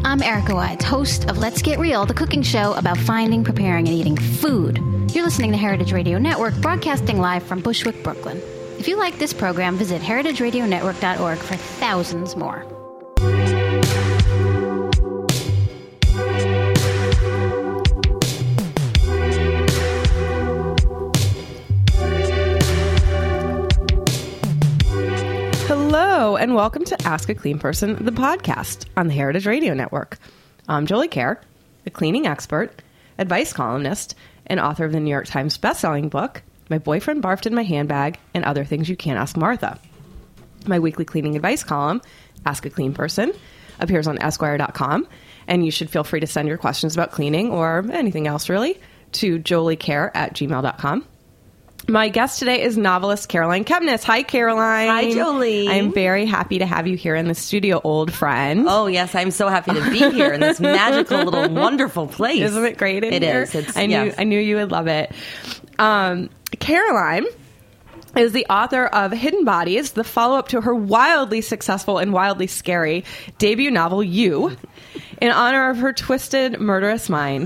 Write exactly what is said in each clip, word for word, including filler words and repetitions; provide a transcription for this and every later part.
I'm Erica Wides, host of Let's Get Real, the cooking show about finding, preparing, and eating food. You're listening to Heritage Radio Network, broadcasting live from Bushwick, Brooklyn. If you like this program, visit heritage radio network dot org for thousands more. Hello, and welcome to Ask a Clean Person, the podcast on the Heritage Radio Network. I'm Jolie Kerr, a cleaning expert, advice columnist, and author of the New York Times bestselling book, My Boyfriend Barfed in My Handbag, and Other Things You Can't Ask Martha. My weekly cleaning advice column, Ask a Clean Person, appears on esquire dot com, and you should feel free to send your questions about cleaning or anything else, really, to joliecare at gmail dot com. My guest today is novelist Caroline Kepnes. Hi, Caroline. Hi, Jolie. I'm very happy to have you here in the studio, old friend. Oh, yes. I'm so happy to be here in this magical little wonderful place. Isn't it great in it here? It is. It's, I knew, yes. I knew you would love it. Um, Caroline is the author of Hidden Bodies, the follow-up to her wildly successful and wildly scary debut novel, You, in honor of her twisted, murderous mind.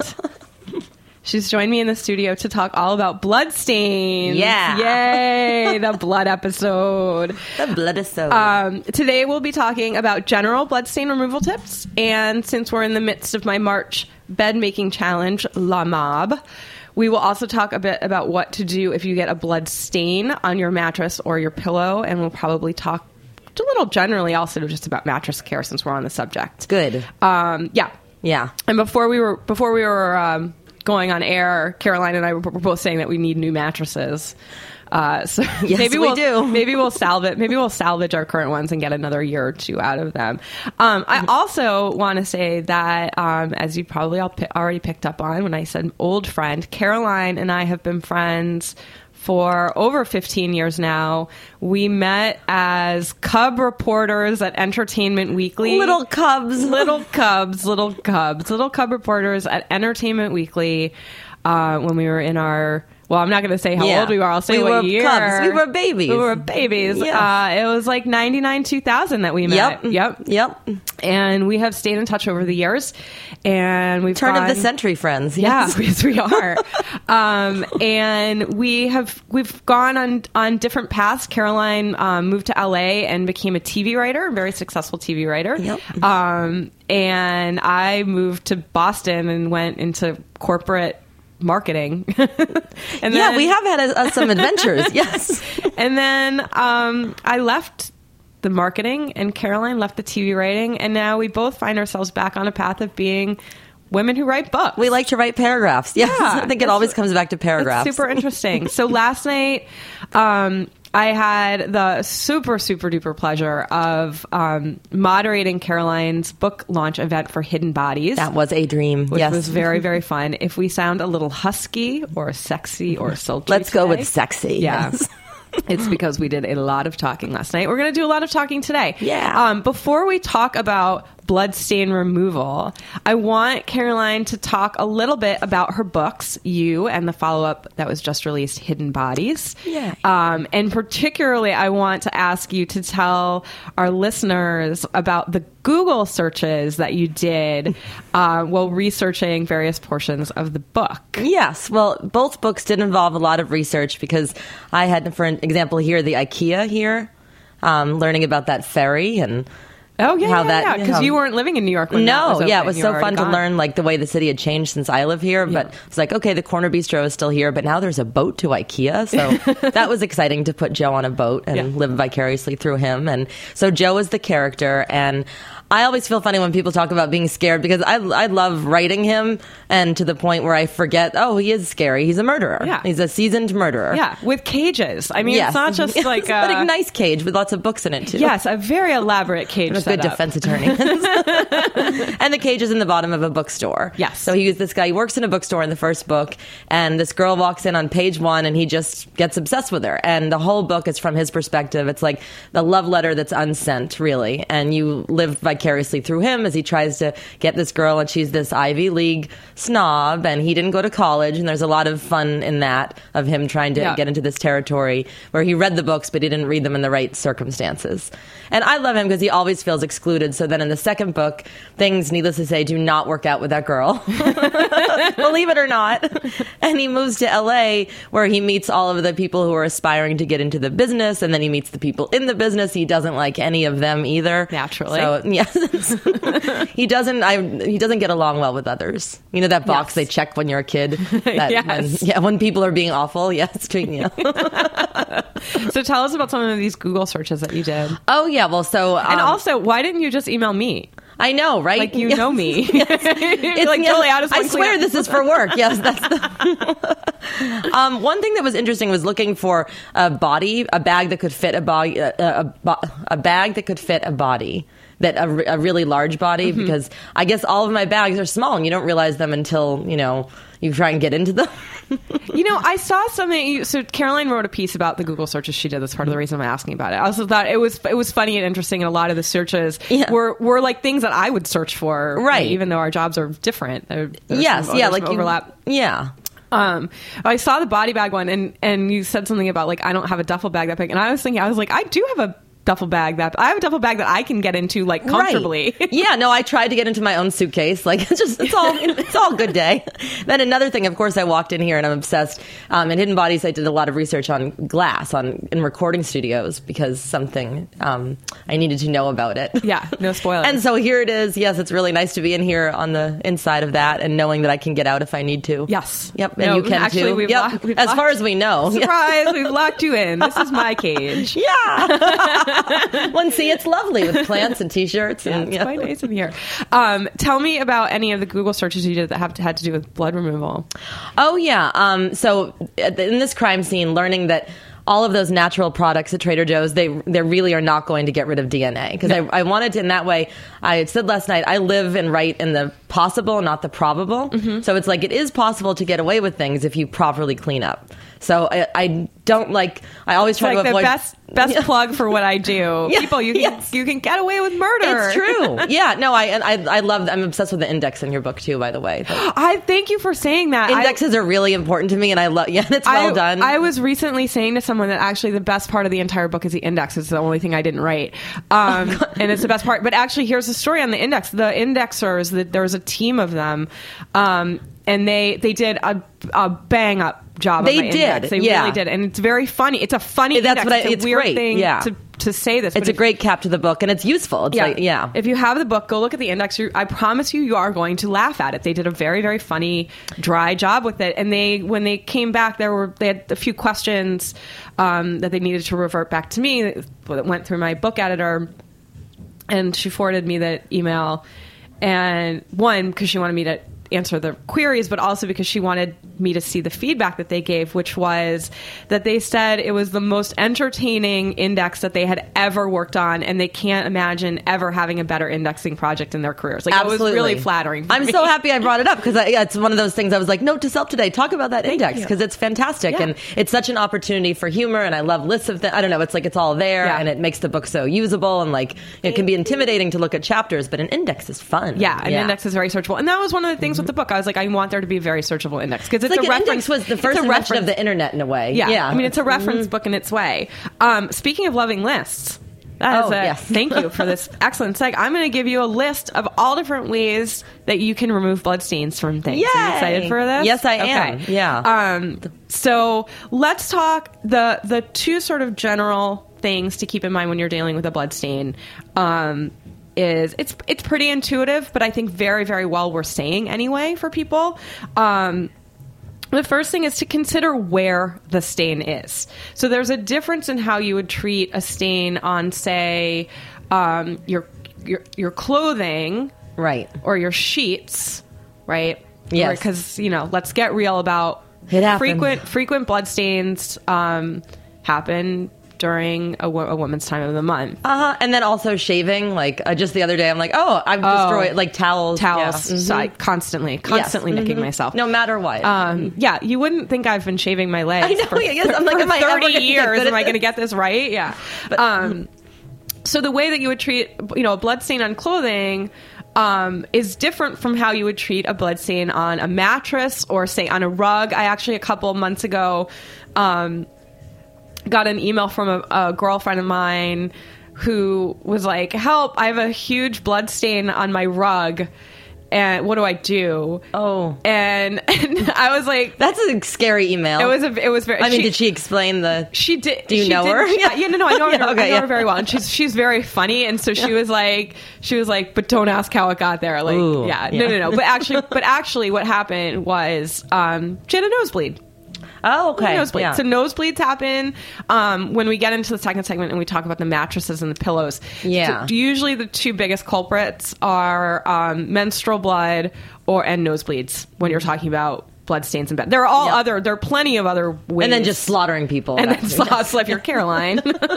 She's joined me in the studio to talk all about bloodstains. Yeah. Yay, the blood episode. The blood episode. Um, today we'll be talking about general bloodstain removal tips. And since we're in the midst of my March bed making challenge, La Mob, we will also talk a bit about what to do if you get a blood stain on your mattress or your pillow. And we'll probably talk a little generally also just about mattress care since we're on the subject. Good. Um, yeah. Yeah. And before we were, before we were, um, going on air, Caroline and I were both saying that we need new mattresses. Uh, so yes, maybe we we'll, do. maybe we'll salvage, maybe we'll salvage our current ones and get another year or two out of them. Um, I also want to say that, um, as you probably all pi- already picked up on when I said old friend, Caroline and I have been friends for over fifteen years now. We met as cub reporters at Entertainment Weekly. Little cubs. Little cubs, little cubs, little cub reporters at Entertainment Weekly uh, when we were in our... Well, I'm not going to say how yeah. old we were. I'll say we what were year. Cubs. We were babies. We were babies. Yeah. Uh, it was like ninety-nine, two thousand that we met. Yep. Yep. Yep. And we have stayed in touch over the years. And we've Turn gone, of the century friends. Yeah, Yes. yes, we are. um, and we have we've gone on on different paths. Caroline um, moved to L A and became a T V writer, a very successful T V writer. Yep. Um, and I moved to Boston and went into corporate marketing. and yeah, then, we have had uh, some adventures. Yes. And then um, I left the marketing and Caroline left the T V writing. And now we both find ourselves back on a path of being women who write books. We like to write paragraphs. Yes. Yeah, I think it always comes back to paragraphs. It's super interesting. So last night, um, I had the super, super duper pleasure of um, moderating Caroline's book launch event for Hidden Bodies. That was a dream. Which yes. was very, very fun. If we sound a little husky or sexy or sultry Let's go today, with sexy. Yeah. Yes. It's because we did a lot of talking last night. We're going to do a lot of talking today. Yeah. Um, before we talk about blood stain removal, I want Caroline to talk a little bit about her books, You, and the follow-up that was just released, Hidden Bodies. Yeah. Um, and particularly, I want to ask you to tell our listeners about the Google searches that you did uh, while researching various portions of the book. Yes. Well, both books did involve a lot of research because I had, for example, here, the IKEA here, um, learning about that ferry and Oh, yeah, how yeah, that, yeah, because you know, you weren't living in New York when that no, was open. yeah, it was You so were fun already to gone. learn like the way the city had changed since I live here. But Yeah. it's like, okay, the Corner Bistro is still here, but now there's a boat to IKEA. So that was exciting to put Joe on a boat and Yeah. live vicariously through him. And so Joe is the character, and I always feel funny when people talk about being scared because I, I love writing him, and to the point where I forget, oh, he is scary. He's a murderer. Yeah. He's a seasoned murderer. Yeah, with cages. I mean, Yes. it's not just like but a a nice cage with lots of books in it too. yes, a very elaborate cage I'm a good setup. defense attorney. And the cage is in the bottom of a bookstore. Yes. So he was this guy, he works in a bookstore in the first book, and this girl walks in on page one and he just gets obsessed with her. And the whole book is from his perspective. It's like the love letter that's unsent, really. And you live vicariously through him as he tries to get this girl, and she's this Ivy League snob, and he didn't go to college, and there's a lot of fun in that of him trying to Yeah. get into this territory where he read the books, but he didn't read them in the right circumstances. And I love him because he always feels excluded. So then in the second book, things needless to say, do not work out with that girl. Believe it or not. And he moves to L A where he meets all of the people who are aspiring to get into the business, and then he meets the people in the business. He doesn't like any of them either. Naturally. So, yes. he doesn't I he doesn't get along well with others. You know that box Yes. they check when you're a kid? That Yes. when, yeah, when people are being awful. Yes, tweeting you. So tell us about some of these Google searches that you did. Oh, yeah. Well, so... Um, And also, why didn't you just email me? I know, right? Like, you Yes. know me. Yes. It's like, yes, Julie, how does I one swear clean up- this is for work. Yes, that's the... um, one thing that was interesting was looking for a body, a bag that could fit a body, a, a, bo- a bag that could fit a body. That a, re- a really large body, Mm-hmm. because I guess all of my bags are small and you don't realize them until, you know, you try and get into them. You know, I saw something. You, so Caroline wrote a piece about the Google searches she did. That's part of the reason I'm asking about it. I also thought it was it was funny and interesting, and a lot of the searches Yeah. were were like things that I would search for, Right. Even though our jobs are different. There- there's yes, some- yeah, there's like some you- overlap. yeah. Um, I saw the body bag one, and and you said something about like I don't have a duffel bag that big, and I was thinking I was like I do have a duffel bag that I have a duffel bag that I can get into like comfortably. Right. Yeah, no, I tried to get into my own suitcase. Like it's just it's all it's all good day. Then another thing, of course, I walked in here and I'm obsessed. Um, in Hidden Bodies, I did a lot of research on glass on in recording studios because something um, I needed to know about it. Yeah, no spoilers. And so here it is. Yes, it's really nice to be in here on the inside of that and knowing that I can get out if I need to. Yes. Yep. And No, you can actually, too. we've Yep. locked- we've as far locked- as we know. Surprise! We've locked you in. This is my cage. Yeah. One, see, it's lovely with plants and t-shirts. Yeah, And, it's yeah. quite nice in here. Um, tell me about any of the Google searches you did that have had to do with blood removal. Oh, yeah. Um, so in this crime scene, learning that all of those natural products at Trader Joe's, they they really are not going to get rid of D N A. Because No. I, I wanted to, in that way, I said last night, I live and write in the possible, not the probable. Mm-hmm. So it's like it is possible to get away with things if you properly clean up. So I, I don't like, I always It's try like to the avoid... best best Yeah. plug for what I do. Yeah, People, you can yes. you can get away with murder. It's true. Yeah, no, I and I I love, I'm obsessed with the index in your book too, by the way. I thank you for saying that. I- Indexes are really important to me, and I love, yeah, it's well I, done. I was recently saying to someone that actually the best part of the entire book is the index. It's the only thing I didn't write. Um, and it's the best part. But actually, here's the story on the index. The indexers, the, there was a team of them, um, and they, they did a, a bang up job They on my did, index. They yeah. really did. And it's very funny. It's a funny That's index. what I- it's a it's weird great, thing yeah. to, to say this. It's but a if- great cap to the book, and it's useful. It's Yeah. like, yeah. If you have the book, go look at the index. You, I promise you, you are going to laugh at it. They did a very, very funny, dry job with it. And they, when they came back, there were they had a few questions um, that they needed to revert back to me. That went through my book editor, and she forwarded me that email. And one, because she wanted me to answer the queries, but also because she wanted me to see the feedback that they gave, which was that they said it was the most entertaining index that they had ever worked on, and they can't imagine ever having a better indexing project in their careers. Like, Absolutely. it was really flattering for I'm me. so happy I brought it up because yeah, it's one of those things I was like, note to self today, talk about that index you. because it's fantastic Yeah. and it's such an opportunity for humor, and I love lists of things. I don't know, it's like it's all there Yeah. and it makes the book so usable, and like it can be intimidating to look at chapters, but an index is fun. Yeah, an index is very searchable. And that was one of the things with the book. I was like, I want there to be a very searchable index because it's, It's like a an reference. index was the it's first a invention of reference- the internet in a way. Yeah. Yeah, I mean, it's a reference book in its way. Um, speaking of loving lists, that is Oh, a, yes. thank you for this excellent seg. I'm going to give you a list of all different ways that you can remove bloodstains from things. Are you Yay! excited for this? Yes, I am. Okay. Yeah. Um, so let's talk the the two sort of general things to keep in mind when you're dealing with a bloodstain. Um, is it's it's pretty intuitive, but I think very, very well worth saying anyway for people. Um, The first thing is to consider where the stain is. So there's a difference in how you would treat a stain on, say, um, your, your your clothing, Right. or your sheets, right? Yes. Because, you know, let's get real about It happened. frequent frequent blood stains um, happen during a, wo- a woman's time of the month. Uh-huh. And then also shaving. Like uh, just the other day, I'm like, oh, I've destroyed like towels. Towels, Yeah. so I constantly, constantly Yes. nicking Mhm. myself. No matter what. Um, yeah, you wouldn't think I've been shaving my legs I know, for, yes, I'm like, for am I ever thirty gonna get years. good at Am I this? going to get this right? Yeah. Um, so the way that you would treat, you know, a blood stain on clothing um, is different from how you would treat a blood stain on a mattress or, say, on a rug. I actually, a couple of months ago, um, got an email from a, a girlfriend of mine who was like, help, I have a huge blood stain on my rug. And what do I do? Oh, and, and I was like, "That's a scary email." It was a, it was very. I mean, she, did she explain the? She did. Do you she know did, her? She, yeah, no, no, I know her. Yeah, okay, I know yeah. her very well, and she's she's very funny. And so she Yeah. was like, she was like, but don't ask how it got there. Like, Ooh, yeah, yeah. no, no, no. But actually, but actually, what happened was um, she had a nosebleed. Oh, okay. Nosebleeds. Yeah. So nosebleeds happen um, when we get into the second segment and we talk about the mattresses and the pillows. Yeah. So usually the two biggest culprits are um, menstrual blood or and nosebleeds when you're talking about blood stains in bed. There are all Yep. other. There are plenty of other ways. And then just slaughtering people. And then That's- slap, slap your Caroline.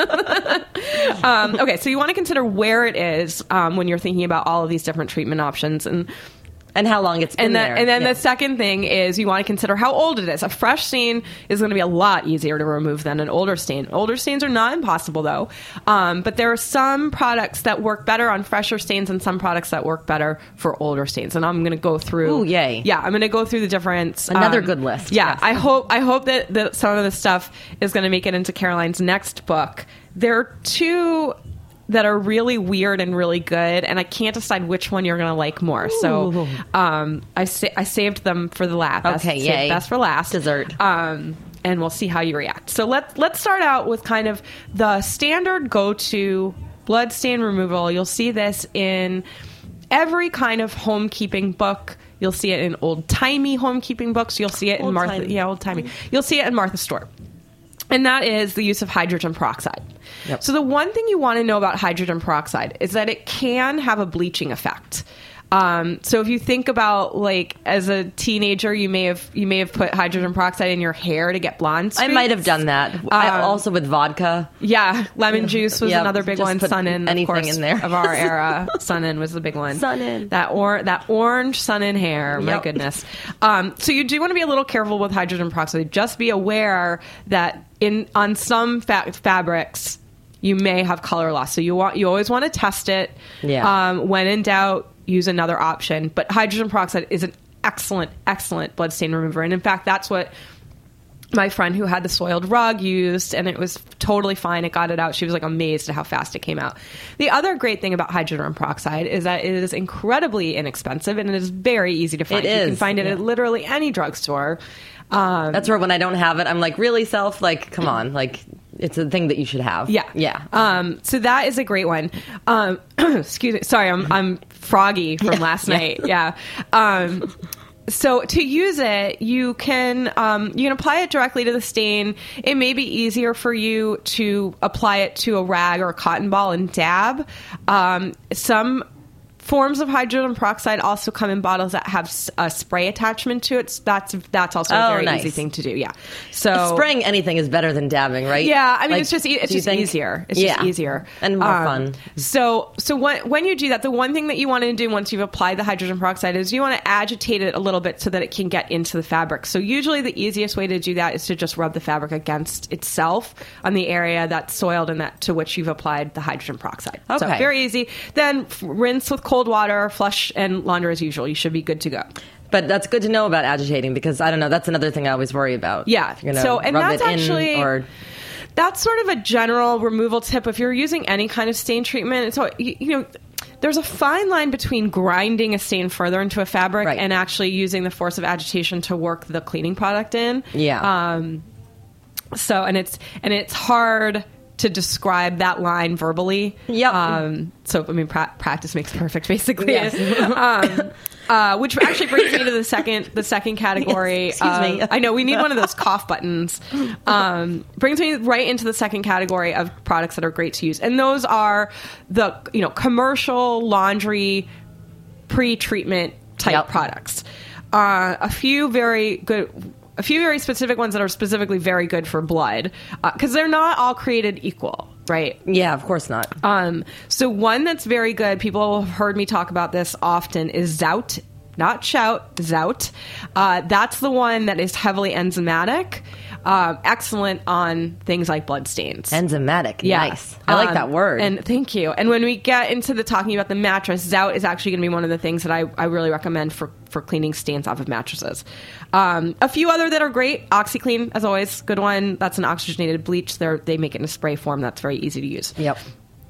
um, okay, so you want to consider where it is um, when you're thinking about all of these different treatment options and. and how long it's been And then, there. and then Yeah. the second thing is you want to consider how old it is. A fresh stain is going to be a lot easier to remove than an older stain. Older stains are not impossible, though. Um, but there are some products that work better on fresher stains and some products that work better for older stains. And I'm going to go through. Ooh, yay. Yeah, I'm going to go through the difference. Another um, good list. Yeah, Yes. I hope I hope that, that some of the stuff is going to make it into Caroline's next book. There are two that are really weird and really good, and I can't decide which one you're going to like more. So Ooh. um, I sa- I saved them for the last. Best, Okay, saved yay. best for last. Dessert. Um, and we'll see how you react. So let's let's start out with kind of the standard go-to blood stain removal. You'll see this in every kind of homekeeping book. You'll see it in old-timey homekeeping books. You'll see it in Martha. Old-timey. Yeah, old-timey. You'll see it in Martha Stewart. And that is the use of hydrogen peroxide. Yep. So the one thing you want to know about hydrogen peroxide is that it can have a bleaching effect. Um, so if you think about, like, as a teenager, you may have you may have put hydrogen peroxide in your hair to get blonde I streaks. might have done that. I, Um, also with vodka. Yeah, lemon juice was Yep, another big just one. put Sun In, anything of course, in there. of our era. Sun In was the big one. Sun In. That or that orange Sun In hair. My Yep. goodness. Um, so you do want to be a little careful with hydrogen peroxide. Just be aware that in on some fa- fabrics you may have color loss. So you want you always want to test it. Yeah. Um, when in doubt, use another option. But hydrogen peroxide is an excellent, excellent blood stain remover. And in fact, that's what my friend who had the soiled rug used, and it was totally fine. It got it out. She was like amazed at how fast it came out. The other great thing about hydrogen peroxide is that it is incredibly inexpensive and it is very easy to find. It You can is, find it yeah. at literally any drugstore. Um, That's where when I don't have it, I'm like, really, self? Like, come on. Like, it's a thing that you should have. Yeah, Yeah. Um, so that is a great one. Um, excuse me. Sorry, I'm I'm froggy from Yeah, last yeah. night. Yeah. Um, so to use it, you can um, you can apply it directly to the stain. It may be easier for you to apply it to a rag or a cotton ball and dab. Um, some forms of hydrogen peroxide also come in bottles that have s- a spray attachment to it. So that's that's also a Oh, very nice. easy thing to do. Yeah. So Spraying anything is better than dabbing, right? yeah, I mean, Like, it's just e- it's do you just think? easier. It's Yeah. just easier And more Um, fun. So, so when when you do that, the one thing that you want to do once you've applied the hydrogen peroxide is you want to agitate it a little bit so that it can get into the fabric. So, usually the easiest way to do that is to just rub the fabric against itself on the area that's soiled and that to which you've applied the hydrogen peroxide. So, Okay. very easy. Then f- rinse with cold water, flush and launder as usual. You should be good to go. But that's good to know about agitating because, I don't know, that's another thing I always worry about. Yeah. If you're gonna So, and rub that's it in actually or that's sort of a general removal tip. If you're using any kind of stain treatment, so you, you know, there's a fine line between grinding a stain further into a fabric Right. and actually using the force of agitation to work the cleaning product in. Yeah. Um, so, and it's and it's hard to describe that line verbally. Yep. Um, so, I mean, pra- practice makes perfect, basically. Yes. um, uh, which actually brings me to the second the second category. Yes, excuse me. of- I know we need one of those cough buttons. Um, brings me right into the second category of products that are great to use, and those are the you know commercial laundry pre-treatment type Yep. products. Uh, a few very good. A few very specific ones that are specifically very good for blood, because they're not all created equal, right? yeah, of course not. Um, so one that's very good, people have heard me talk about this often, is Zout. Not Shout, Zout. Uh, that's the one that is heavily enzymatic. Uh, excellent on things like blood stains. Enzymatic. Yeah. Nice. I like Um, that word. And thank you. And when we get into the talking about the mattress, Zout is actually going to be one of the things that I, I really recommend for, for cleaning stains off of mattresses. Um, a few other that are great. OxyClean, as always, good one. That's an oxygenated bleach. They're, they make it in a spray form. That's very easy to use. Yep.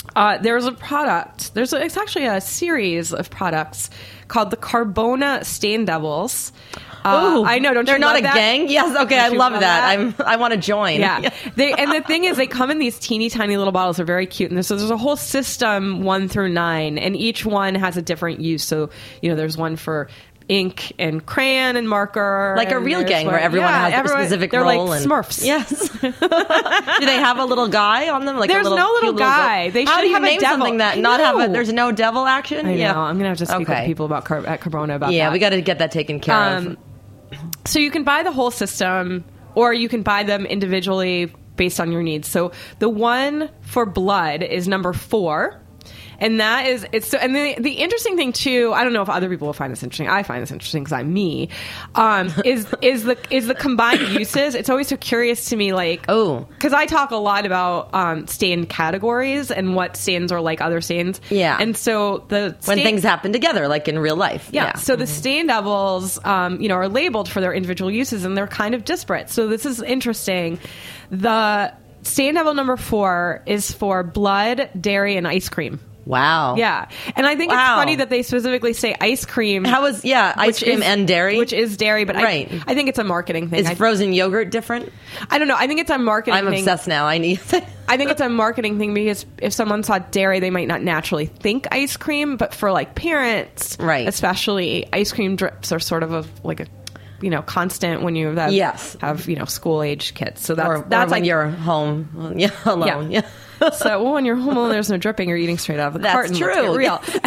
Uh, there's a product. There's a, it's actually a series of products called the Carbona Stain Devils. Uh, Ooh, I know, don't they're you not love a that? gang? Yes, okay, Don't I you love love that. that? I'm I want to join. Yeah, they, and the thing is, they come in these teeny tiny little bottles. They're very cute, and there's, so there's a whole system one through nine, and each one has a different use. So you know, there's one for ink and crayon and marker, Like a and real there's gang one- where everyone yeah, has everyone- a specific they're role. like and, Smurfs. Yes. Do they have a little guy on them? Like There's a little, no little cute guy. Little, They How should do you have a name devil. something that I not have a? know. There's no devil action. I know. Yeah. I'm gonna have to speak Okay. with people about Car- at Carbona about Yeah, that. we got to get that taken care Um, of. So you can buy the whole system, or you can buy them individually based on your needs. So the one for blood is number four. And that is, it's so, and the, the interesting thing too, I don't know if other people will find this interesting. I find this interesting because I'm me. Um, is is the is the combined uses? It's always so curious to me, like, Oh. because I talk a lot about um, stain categories and what stains are like other stains. Yeah. and so the When stain- things happen together, like in real life. yeah. So the stain devils, um, you know, are labeled for their individual uses, and they're kind of disparate. So this is interesting. The stain devil number four is for blood, dairy, and ice cream. Wow. Yeah, and I think Wow. it's funny that they specifically say ice cream. How is yeah ice which cream is- and dairy? which is dairy, but Right. I, I think it's a marketing thing. Is I, frozen yogurt different? I don't know. I think it's a marketing. I'm thing. obsessed now. I need. I think it's a marketing thing because if someone saw dairy, they might not naturally think ice cream, but for like parents, Right. especially, ice cream drips are sort of a like a you know constant when you have, Yes. have you know school age kids. So that's or, that's or when like you're home, yeah, alone. Yeah. so well, when you're home alone, there's no dripping. You're eating straight out of the That's carton. Let's true.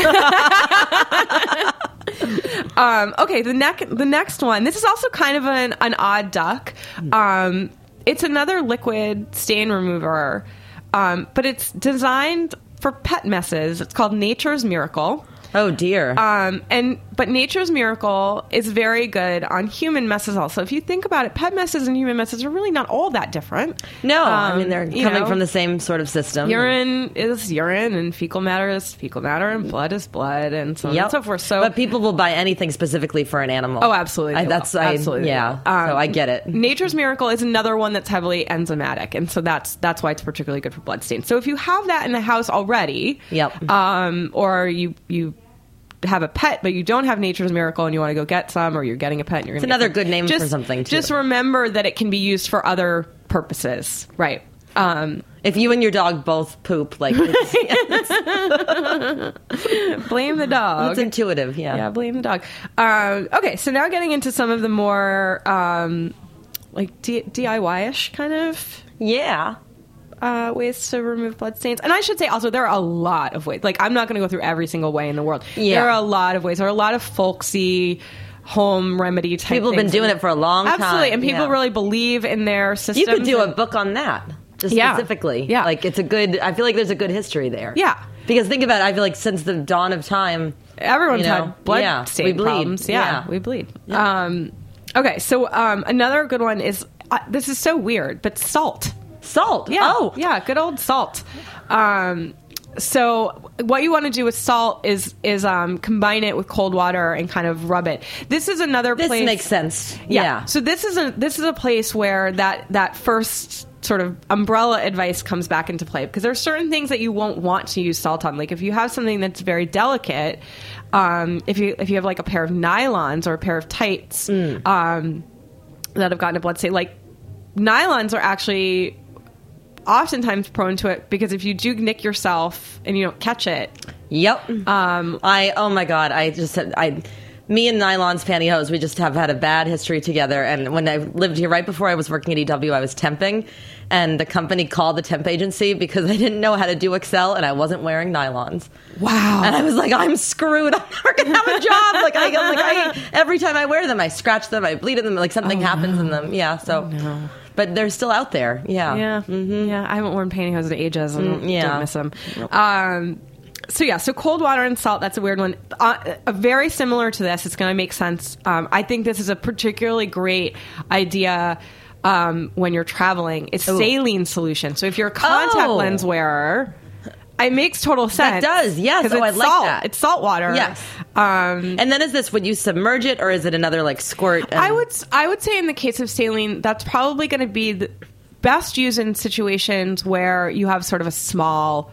get real. um, okay, the neck the next one. This is also kind of an, an odd duck. Um, it's another liquid stain remover, um, but it's designed for pet messes. It's called Nature's Miracle. Oh dear. Um, and but Nature's Miracle is very good on human messes also. If you think about it, pet messes and human messes are really not all that different. no, I Um, mean they're you coming know, from the same sort of system. urine is urine, and fecal matter is fecal matter, and blood is blood, and so on Yep. and so forth. So, but people will buy anything specifically for an animal. oh, absolutely, I, they that's will. I, absolutely, yeah. Um, so I get it. Nature's Miracle is another one that's heavily enzymatic, and so that's that's why it's particularly good for blood stains. So if you have that in the house already, Yep. um, or you you. have a pet, but you don't have Nature's Miracle and you want to go get some, or you're getting a pet and you're It's gonna another get some. good name just, for something, too. Just remember that it can be used for other purposes. Right. Um, If you and your dog both poop, like it's, blame the dog. it's intuitive. Yeah. Yeah, blame the dog. Um, okay, so now getting into some of the more um, like D- DIY-ish kind of Yeah. uh, ways to remove blood stains. And I should say also there are a lot of ways. Like I'm not going to go through every single way in the world. Yeah. There are a lot of ways. There are a lot of folksy home remedy type People have been things. doing it for a long time. Absolutely. And people Yeah. really believe in their systems. You could do a and- book on that, just Yeah. specifically. Yeah. Like it's a good. I feel like there's a good history there. Yeah. Because think about it. I feel like since the dawn of time, Everyone's you know, had blood yeah, stain we bleed. problems. Yeah, Yeah. we bleed. Um, okay, so um, another good one is uh, this is so weird, but salt. salt. Yeah. Oh, yeah, good old salt. Um, so what you want to do with salt is is um, combine it with cold water and kind of rub it. This is another this place. makes sense. Yeah. Yeah. So this is a this is a place where that that first sort of umbrella advice comes back into play, because there are certain things that you won't want to use salt on. Like if you have something that's very delicate, um, if you if you have like a pair of nylons or a pair of tights Mm. um, that have gotten a blood stain, like nylons are actually oftentimes prone to it, because if you do nick yourself and you don't catch it, Yep. um, I oh my god, I just had I me and Nylon's pantyhose, we just have had a bad history together. And when I lived here right before I was working at E W, I was temping, and the company called the temp agency because I didn't know how to do Excel and I wasn't wearing nylons. wow. And I was like, I'm screwed. I'm never gonna have a job. Like I, I'm like I every time I wear them, I scratch them, I bleed in them, like something Oh, happens no. in them. Yeah. So, Oh, no. but they're still out there. Yeah. Yeah, yeah. I haven't worn pantyhose in ages. I don't, Mm, yeah. don't miss them. Um, so yeah, so cold water and salt. That's a weird one. Uh, uh, very similar to this. It's going to make sense. Um, I think this is a particularly great idea um, when you're traveling. It's Ooh. saline solution. So if you're a contact Oh. lens wearer, it makes total sense. does, yes. 'Cause Oh, I it's like salt. that. It's salt water. Yes. Um, And then is this, would you submerge it or is it another like squirt? And- I would I would say in the case of saline, that's probably going to be the best used in situations where you have sort of a small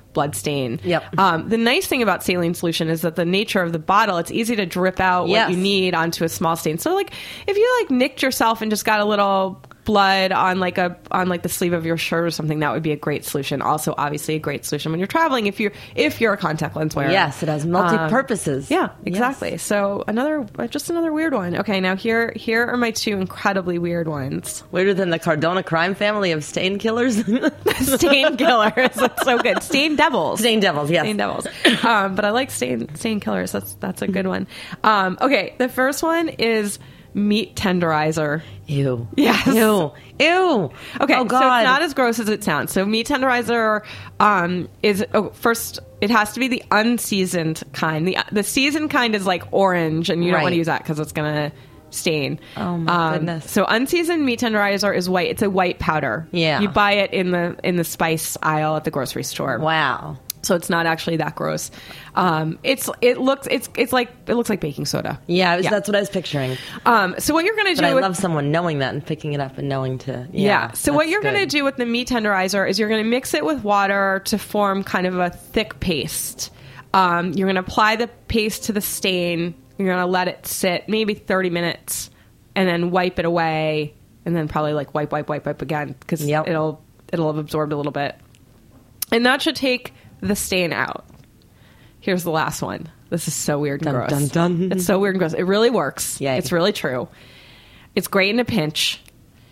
blood stain. Yep. Um, the nice thing about saline solution is that the nature of the bottle, it's easy to drip out what Yes. you need onto a small stain. So like if you like nicked yourself and just got a little blood on like a on like the sleeve of your shirt or something, that would be a great solution. Also, obviously, a great solution when you're traveling if you're if you're a contact lens wearer. Yes, it has multi purposes. Um, yeah, exactly. Yes. So another, just another weird one. Okay, now here here are my two incredibly weird ones. Weirder than the Cardona crime family of stain killers. Stain killers. That's so good. Stain devils. Stain devils, yes. Stain devils. Um, but I like stain stain killers. That's that's a good one. Um, okay, the first one is meat tenderizer. Ew. Yes. Ew. Ew. Okay, Oh, God. so it's not as gross as it sounds. So meat tenderizer um, is oh, first. It has to be the unseasoned kind. The the seasoned kind is like orange, and you don't Right. want to use that because it's gonna stain. Oh, my Um, goodness. So unseasoned meat tenderizer is white. It's a white powder. Yeah. you buy it in the in the spice aisle at the grocery store. Wow. So it's not actually that gross. Um, it's it looks it's it's like it looks like baking soda. Yeah, I was, Yeah. that's what I was picturing. Um, so what you're gonna do? But I with, love someone knowing that and picking it up and knowing to. Yeah. Yeah. So what that's you're going to good. do with the meat tenderizer is you're going to mix it with water to form kind of a thick paste. Um, you're going to apply the paste to the stain. You're going to let it sit maybe thirty minutes, and then wipe it away, and then probably like wipe, wipe, wipe, wipe again because Yep. it'll it'll have absorbed a little bit, and that should take the stain out. Here's the last one. This is so weird and Dun, gross. dun, dun. It's so weird and gross. It really works. Yay. It's really true. It's great in a pinch.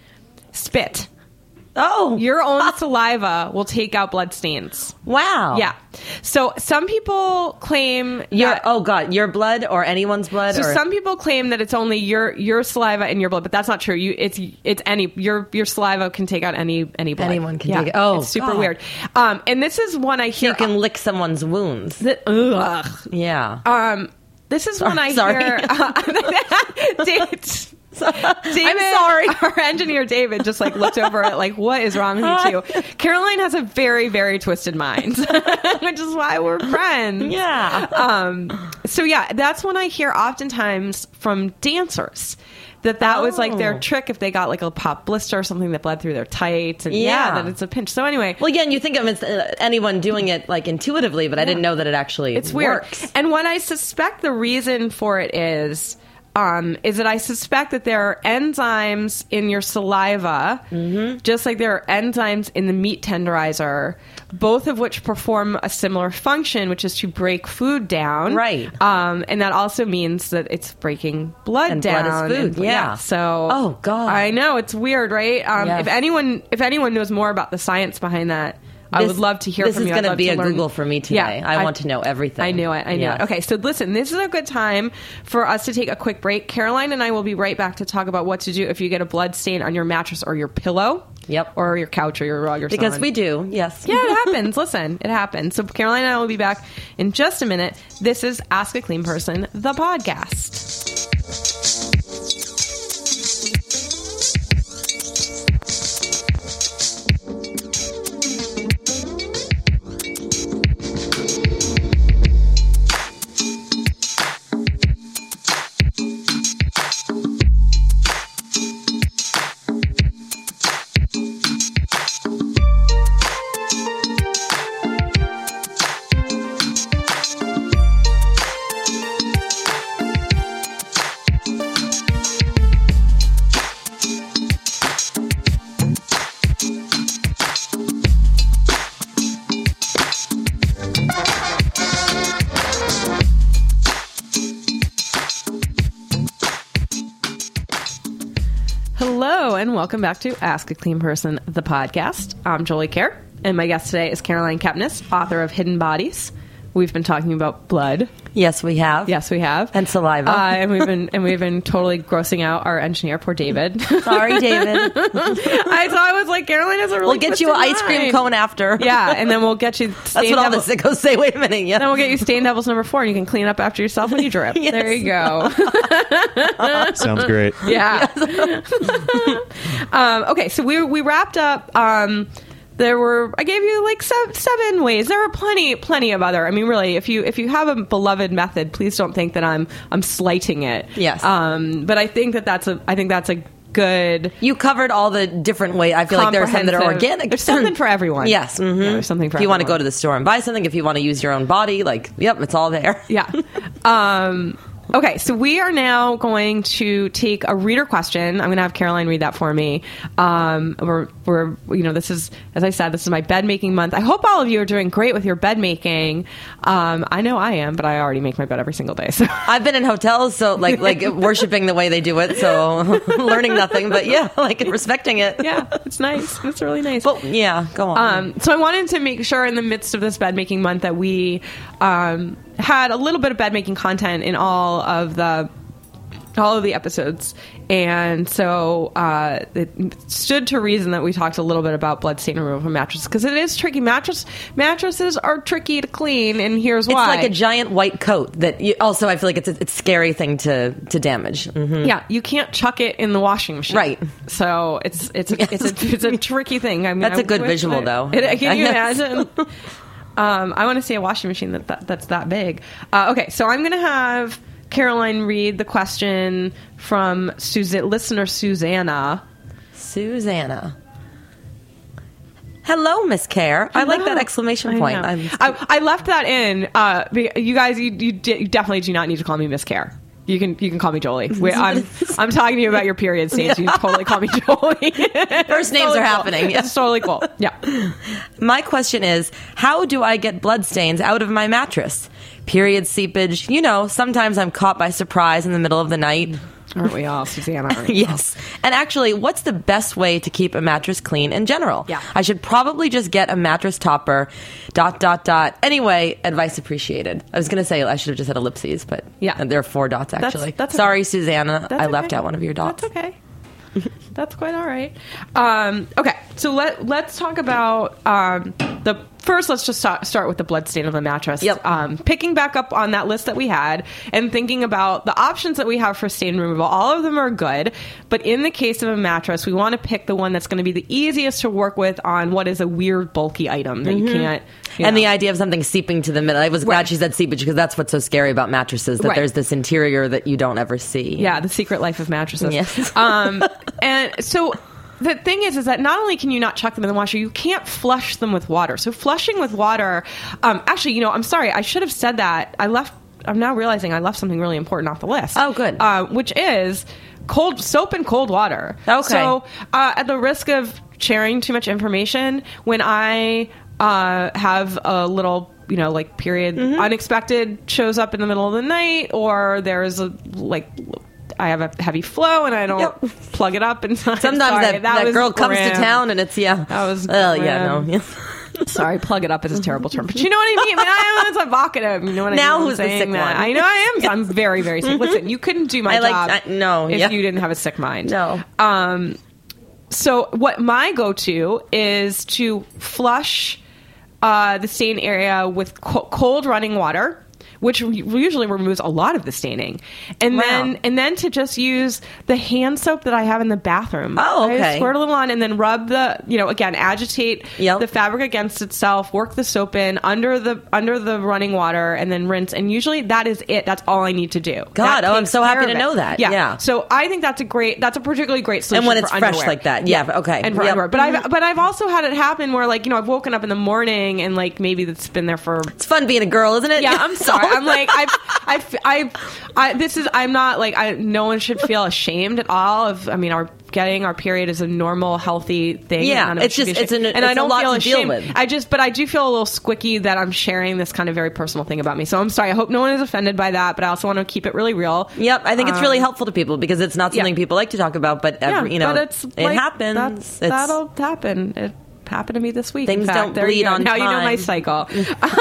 Spit. Oh. Your own saliva will take out blood stains. Wow. Yeah. So some people claim Your, that, oh, God. Your blood or anyone's blood? so or? some people claim that it's only your your saliva and your blood, but that's not true. You it's it's any your your saliva can take out any any blood. Anyone can Yeah. take it. Oh, it's super God. weird. Um, and this is one I hear. You can lick someone's wounds. that, ugh. Yeah. Um, this is when I Sorry. hear. Uh, David, David, I'm sorry. Our engineer David just like looked over at like, what is wrong with you two? Caroline has a very, very twisted mind, which is why we're friends. Yeah. Um. So yeah, that's when I hear oftentimes from dancers that that was like their Oh. trick if they got like a pop blister or something that bled through their tights, and yeah, Yeah. that it's a pinch. So anyway, Well, again, you think of it as uh, anyone doing it like intuitively, but I didn't know that it actually it's weird. works. And what I suspect the reason for it is, um, is that I suspect that there are enzymes in your saliva, Mm-hmm. just like there are enzymes in the meat tenderizer, both of which perform a similar function, which is to break food down. Right. Um, and that also means that it's breaking blood And blood is down. food, And- yeah. So. Oh, God. I know it's weird, right? Um, Yes. If anyone, if anyone knows more about the science behind that, I This- would love to hear this from is you. I'd gonna love be to a learn- Google for me today. I want to know everything. I knew it. I knew Yes. it. Okay, so listen, this is a good time for us to take a quick break. Caroline and I will be right back to talk about what to do if you get a blood stain on your mattress or your pillow. Yep. Or your couch or your rug or Because something. we do, yes. Yeah, it happens. Listen, it happens. So Caroline and I will be back in just a minute. This is Ask a Clean Person, the podcast. Hello, and welcome back to Ask a Clean Person, the podcast. I'm Jolie Kerr, and my guest today is Caroline Kepnes, author of Hidden Bodies. We've been talking about blood. Yes, we have. Yes, we have, And saliva. uh, and we've been and we've been totally grossing out our engineer, poor David. Sorry, David. I thought I was like, Caroline has a really We'll get you an twisted ice cream mind. cone after. Yeah, and then we'll get you. That's Stain what all the Devil- sickos say. Wait a minute. Yeah. Then we'll get you Stain Devils number four, and you can clean up after yourself when you drip. Yes. There you go. Sounds great. Yeah. um, okay, so we we wrapped up. Um, there were I gave you like seven, seven ways. There are plenty plenty of other. I mean, really, if you if you have a beloved method, please don't think that I'm I'm slighting it. Yes. Um, but I think that that's a I think that's a good. You covered all the different ways. I feel like there are some that are organic. There's something for everyone. Yes. Mm-hmm. Yeah, there's something for if you everyone. want to go to the store and buy something, if you want to use your own body, like, yep, it's all there. Yeah. Um, okay, so we are now going to take a reader question. I'm going to have Caroline read that for me. Um, we're, we're, you know, this is, as I said, this is my bed making month. I hope all of you are doing great with your bed making. Um, I know I am, but I already make my bed every single day. So I've been in hotels, so like like worshiping the way they do it, so learning nothing, but yeah, like respecting it. yeah, it's nice. It's really nice. But yeah, go on. Um, so I wanted to make sure in the midst of this bed making month that we um, had a little bit of bed making content in all of the all of the episodes, and so uh, it stood to reason that we talked a little bit about blood stain removal from mattresses, because it is tricky. Mattress mattresses are tricky to clean, and here's it's why. like a giant white coat that you, also I feel like it's a, it's a scary thing to to damage. Mm-hmm. Yeah, you can't chuck it in the washing machine, right? So it's it's a, Yes. it's a it's a tricky thing. I mean, That's a a good visual, though. It, can you Yes. imagine? Um, I want to see a washing machine that, that that's that big. Uh, okay, so I'm going to have Caroline read the question from Susan, listener Susanna. Susanna. Hello, Miss Care. I like that Hello. exclamation I point. know. I'm- I, I left that in. Uh, be- you guys, you, you, d- you definitely do not need to call me Miss Care. You can you can call me Jolie. We, I'm I'm talking to you about your period stage. You can totally call me Jolie. First names totally are cool. happening. It's totally cool. Yeah. My question is, how do I get blood stains out of my mattress? Period seepage. You know, sometimes I'm caught by surprise in the middle of the night. Aren't we all, Susanna? Aren't we Yes. And actually, what's the best way to keep a mattress clean in general? Yeah. I should probably just get a mattress topper, dot, dot, dot. Anyway, advice appreciated. I was going to say I should have just had ellipses, but Yeah. there are four dots, That's- actually. that's Sorry, okay. Susanna. That's I left okay. out one of your dots. That's okay. That's quite all right. Um, okay, so let let's talk about um, the first. Let's just start, start with the blood stain of the mattress. Yep. Um, picking back up on that list that we had and thinking about the options that we have for stain removal. All of them are good, but in the case of a mattress, we want to pick the one that's going to be the easiest to work with on what is a weird, bulky item that you can't. You And know. the idea of something seeping to the middle. I was glad Right. she said seepage because that's what's so scary about mattresses, that Right. there's this interior that you don't ever see. Yeah, the secret life of mattresses. Yes. um, and so the thing is, is that not only can you not chuck them in the washer, you can't flush them with water. So flushing with water, um, actually, you know, I'm sorry, I should have said that. I left. I'm now realizing I left something really important off the list. Oh, good. Uh, which is cold soap and cold water. Okay. So uh, at the risk of sharing too much information, when I uh, have a little, you know, like period Mm-hmm. unexpected shows up in the middle of the night, or there's a like I have a heavy flow and I don't Yep. plug it up, and Sometimes sorry, that, that, was girl comes to grim. town and it's, yeah. That was Oh, yeah, no. grim. Sorry, plug it up is a terrible term, but you know what I mean. I mean, I am, it's evocative. You know what I Now mean? who's the saying sick that. one? I know I am. So I'm very, very sick. Listen, you couldn't do my I like- job I- no, if yeah. you didn't have a sick mind. No. Um. So what my go-to is to flush uh, the stain area with co- cold running water, which re- usually removes a lot of the staining, and Wow. then and then to just use the hand soap that I have in the bathroom. Oh, I okay. squirt a little on, and then rub the, you know, again, agitate Yep. the fabric against itself, work the soap in under the under the running water, and then rinse. And usually that is it. That's all I need to do. God, That oh, I'm takes so happy care to of it. know that. Yeah. Yeah. So I think that's a great. That's a particularly great solution. And when for it's fresh underwear. like that. Yeah, okay. And for Yep. underwear. But I've but I've also had it happen where, like, you know, I've woken up in the morning and like maybe it's been there for. It's fun being a girl, isn't it? Yeah, I'm sorry. I'm like, I've, I've, I've, I, this is, I'm not like, I, no one should feel ashamed at all of, I mean, our getting our period is a normal, healthy thing. Yeah, None of us it's should just- be it's an- ashamed. and it's I a don't lot feel to deal ashamed. with. I just, but I do feel a little squicky that I'm sharing this kind of very personal thing about me. So I'm sorry. I hope no one is offended by that, but I also want to keep it really real. Yep, I think it's really Um, helpful to people because it's not something yeah. people like to talk about, but, every, you know, but it's it like, happens. That's, It's- that'll happen. It happened to me this week. Things in fact. don't There you bleed go. on Now you know my time. cycle.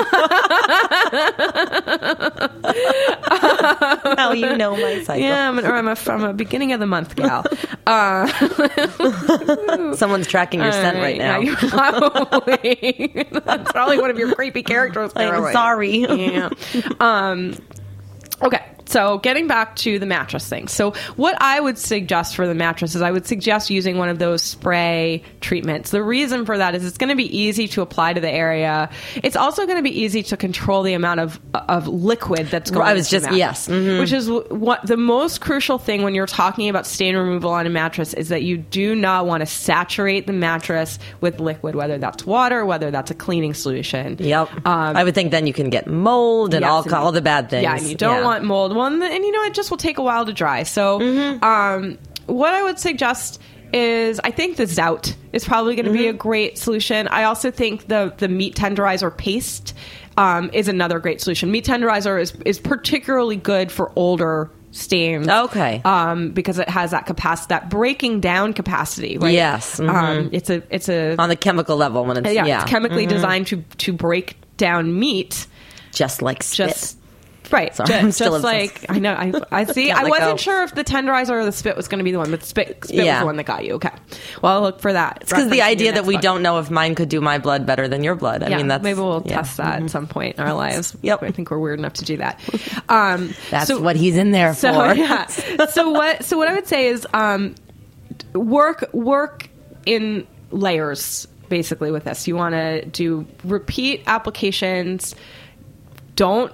Now you know my cycle. Yeah, I'm, an, or I'm a, I'm a beginning of the month gal. Uh, Someone's tracking your scent right now. Yeah, you're probably, that's probably one of your creepy characters. I'm Caroline. sorry. Yeah. Um, okay. So getting back to the mattress thing. So what I would suggest for the mattress is I would suggest using one of those spray treatments. The reason for that is it's going to be easy to apply to the area. It's also going to be easy to control the amount of of liquid that's going I was into the just, mattress. yes. Mm-hmm. Which is what the most crucial thing when you're talking about stain removal on a mattress is that you do not want to saturate the mattress with liquid, whether that's water, whether that's a cleaning solution. Yep. Um, I would think then you can get mold and Yes, all, and- all the bad things. Yeah, and you don't Yeah. want mold. Well, and, and you know, it just will take a while to dry. So, Mm-hmm. um, what I would suggest is I think the Zout is probably going to Mm-hmm. be a great solution. I also think the the meat tenderizer paste um, is another great solution. Meat tenderizer is is particularly good for older stains. Okay. Um, because it has that capacity, that breaking down capacity. Right? Yes, mhm. Um, it's a it's a On the chemical level when it's, yeah, yeah. it's chemically Mhm. designed to to break down meat. Just like spit. Just right, Sorry, just, I'm still just like obsessed. I know. I, I see. Can't I let wasn't go. sure if the tenderizer or the spit was going to be the one, but spit, spit was Yeah. the one that got you. Okay, well, I'll look for that. It's because the idea that we don't. don't know if mine could do my blood better than your blood. I Yeah, mean, that's maybe we'll yeah. test that at some point in our lives. Yep. I think we're weird enough to do that. Um, That's so- what he's in there so, for. Yeah. So what? So what I would say is um, work work in layers. Basically, with this, you want to do repeat applications. Don't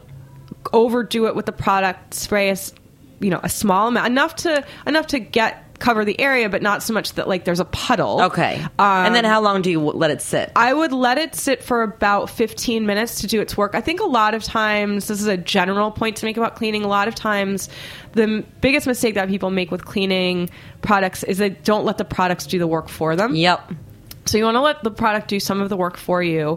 overdo it with the product. Spray a, s- you know, a small amount, enough to enough to get cover the area, but not so much that like there's a puddle. Okay. and then how long do you w- let it sit? I would let it sit for about fifteen minutes to do its work. I think a lot of times, this is a general point to make about cleaning, a lot of times the m- biggest mistake that people make with cleaning products is they don't let the products do the work for them. Yep. So you want to let the product do some of the work for you.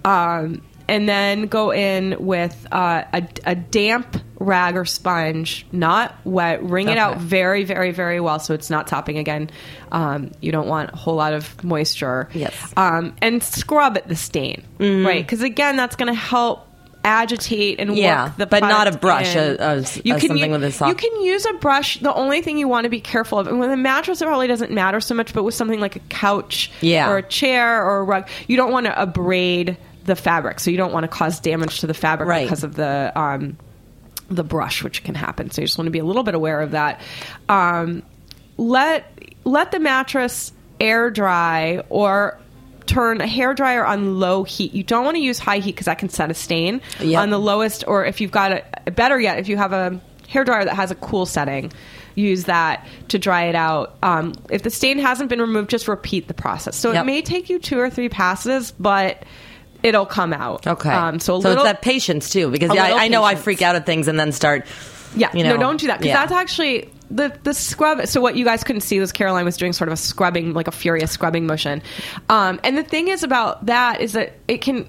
Um, and then go in with uh, a, a damp rag or sponge, not wet. Wring it Okay. out very, very, very well so it's not topping again. Um, you don't want a whole lot of moisture. Yes. Um, and scrub at the stain, right? Because again, that's going to help agitate and Yeah, work the but not product a brush, in. a- a- a something u- with a soft- You can use a brush. The only thing you want to be careful of, and with a mattress, it probably doesn't matter so much, but with something like a couch Yeah. or a chair or a rug, you don't want to abrade the fabric, so you don't want to cause damage to the fabric Right. because of the um, the brush, which can happen. So you just want to be a little bit aware of that. Um, let let the mattress air dry or turn a hair dryer on low heat. You don't want to use high heat because that can set a stain. Yep. On the lowest, or if you've got a better yet, if you have a hair dryer that has a cool setting, use that to dry it out. Um, if the stain hasn't been removed, just repeat the process. So Yep. it may take you two or three passes, but it'll come out. Okay. Um, so a so little, it's that patience too, because a yeah, little I, I know I patience. freak out at things and then start. Yeah, you know, no, don't do that because yeah. that's actually the the scrub. So what you guys couldn't see was Caroline was doing sort of a scrubbing, like a furious scrubbing motion. Um, and the thing is about that is that it can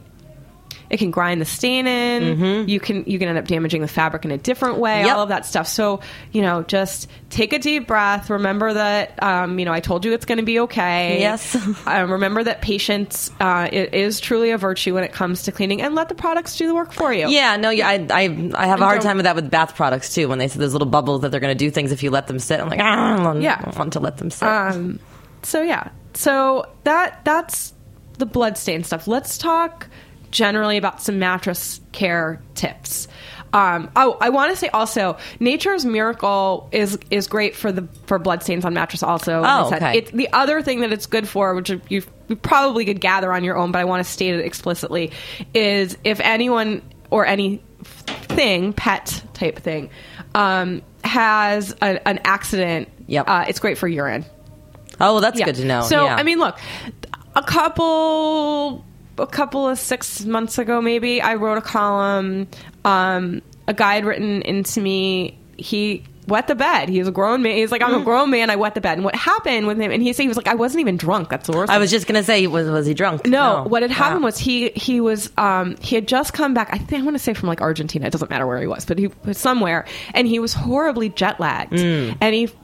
it can grind the stain in. Mm-hmm. You can you can end up damaging the fabric in a different way. Yep. All of that stuff. So you know, just take a deep breath. Remember that um, you know I told you it's going to be okay. Yes. um, remember that patience uh, it is truly a virtue when it comes to cleaning, and let the products do the work for you. Yeah, no, yeah, I, I, I have a hard don't- time with that with bath products too. When they say those little bubbles that they're going to do things if you let them sit, I'm like, ah, I don't Yeah. want to let them sit. Um, so yeah, so that that's the blood stain stuff. Let's talk generally about some mattress care tips. Um, oh, I want to say also, Nature's Miracle is is great for the for blood stains on mattress. Also, Oh, I said. okay. It's the other thing that it's good for, which you, you probably could gather on your own, but I want to state it explicitly, is if anyone or any thing, pet type thing, um, has a, an accident. Yep. Uh, it's great for urine. oh, well, that's Yeah. good to know. So yeah. I mean, look, a couple, a couple of six months ago, maybe I wrote a column. Um, a guy had written into me. He wet the bed. He was a grown man. He's like, I'm a grown man. I wet the bed. And what happened with him? And he said he was like, I wasn't even drunk. That's the worst. I was just going to say, was was he drunk? No, what had happened Wow. was he he was um, he had just come back. I think I want to say from like Argentina. It doesn't matter where he was, but he was somewhere, and he was horribly jet lagged, Mm. and he was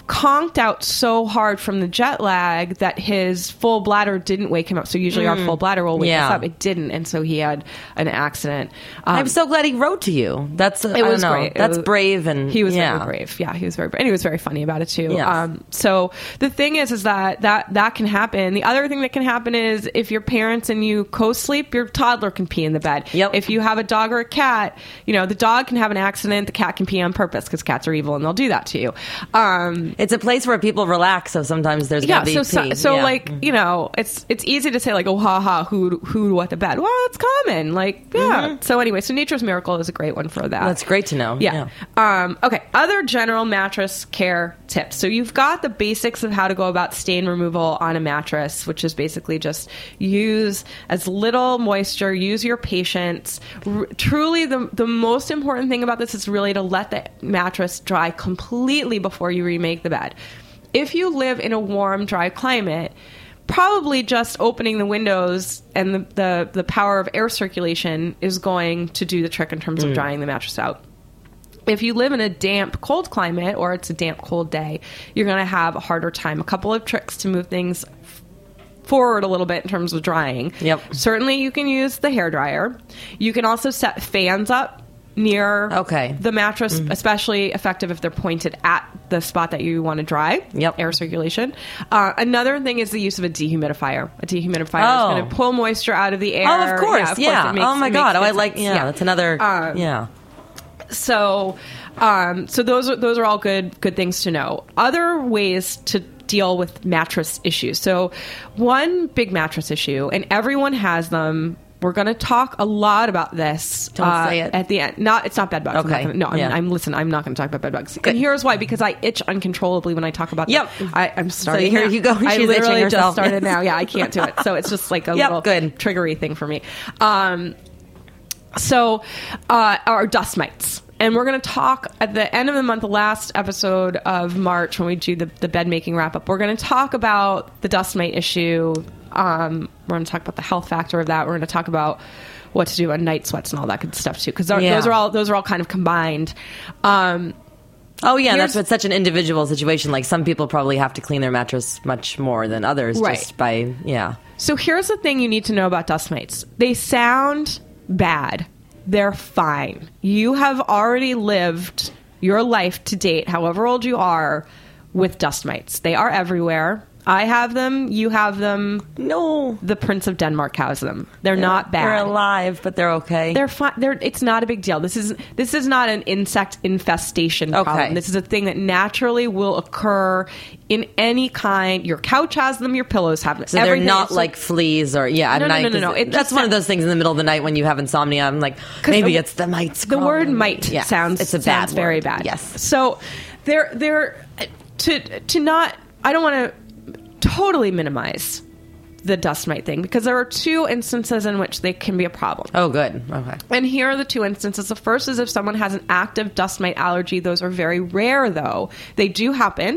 conked out so hard from the jet lag that his full bladder didn't wake him up. So usually our full bladder will wake Yeah. us up. It didn't, and so he had an accident. Um, I'm so glad he wrote to you. That's it was know, great. It That's was- brave, and he was yeah. very brave. Yeah, he was very brave. And he was very funny about it too. Yes. Um, so the thing is, is that, that that can happen. The other thing that can happen is if your parents and you co-sleep, your toddler can pee in the bed. Yep. If you have a dog or a cat, you know, the dog can have an accident, the cat can pee on purpose because cats are evil and they'll do that to you. Um, It's a place where people relax, so sometimes there's yeah, gonna be so so, pee. so Yeah. like you know, it's it's easy to say like, oh, ha ha, who who what the bed? Well, it's common, like yeah. So anyway, so Nature's Miracle is a great one for that. That's great to know. Yeah. Um, okay. Other general mattress care tips. So you've got the basics of how to go about stain removal on a mattress, which is basically just use as little moisture, use your patience. R- truly, the the most important thing about this is really to let the mattress dry completely before you remake the bed. If you live in a warm, dry climate, probably just opening the windows and the, the, the power of air circulation is going to do the trick in terms of drying the mattress out. If you live in a damp, cold climate, or it's a damp, cold day, you're going to have a harder time. A couple of tricks to move things f- forward a little bit in terms of drying. Yep. Certainly you can use the hairdryer. You can also set fans up near Okay. the mattress, especially effective if they're pointed at the spot that you want to dry. Yep. Air circulation. Uh, another thing is the use of a dehumidifier. A dehumidifier Oh. is going to pull moisture out of the air. Oh, of course. Yeah. Yeah. Of course, it makes- oh my it makes God. Oh, I good like. sense. Yeah, That's another. Um, yeah. So, um, so those are those are all good good things to know. Other ways to deal with mattress issues. So, one big mattress issue, and everyone has them. We're going to talk a lot about this. Don't uh, say it. at the end. Not it's not bed bugs. I'm Okay. not gonna, no, I'm, Yeah. I'm listen. I'm not going to talk about bed bugs. Good. And here's why: because I itch uncontrollably when I talk about Yep. them. I, I'm starting. here now. you go. I She's literally itching just herself. started now. Yeah, I can't do it. So it's just like a Yep, little good. triggery thing for me. Um, so, uh, our dust mites. And we're going to talk at the end of the month, the last episode of March, when we do the, the bed making wrap up, we're going to talk about the dust mite issue. Um, we're going to talk about the health factor of that. We're going to talk about what to do on night sweats and all that good stuff too, because Yeah. those are all those are all kind of combined. Um, Oh yeah, Here's- that's what's such an individual situation. Like some people probably have to clean their mattress much more than others, Right. just by yeah. So here's the thing you need to know about dust mites. They sound bad. They're fine. You have already lived your life to date, however old you are, with dust mites. They are everywhere. I have them. You have them. No, The Prince of Denmark has them. They're not bad. They're alive, but they're okay. They're fine. They're, it's not a big deal. This is this is not an insect infestation Okay. problem. This is a thing that naturally will occur in any kind. Your couch has them. Your pillows have them. so they're Everything not is- like fleas or yeah. No, at no, night, no, no, 'cause no. It that's just- one of those things in the middle of the night when you have insomnia. I'm like, maybe the- it's the mites. The word crawling. "mite" Yeah. sounds it's a bad sounds very word. bad. Yes. So they're they're to to not. I don't want to totally minimize the dust mite thing because there are two instances in which they can be a problem. Oh, good. Okay. And here are the two instances. The first is if someone has an active dust mite allergy. Those are very rare, though. They do happen.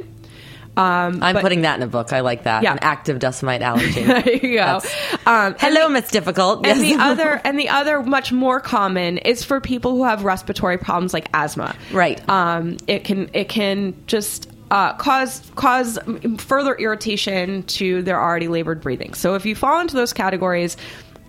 Um, I'm but- putting that in a book. I like that. Yeah. An active dust mite allergy. There you go. That's- Um, and Hello, the- Miss Difficult. And the Yes. other, and the other, much more common is for people who have respiratory problems like asthma. Right. Um, it can it can just uh, cause cause further irritation to their already labored breathing. So if you fall into those categories.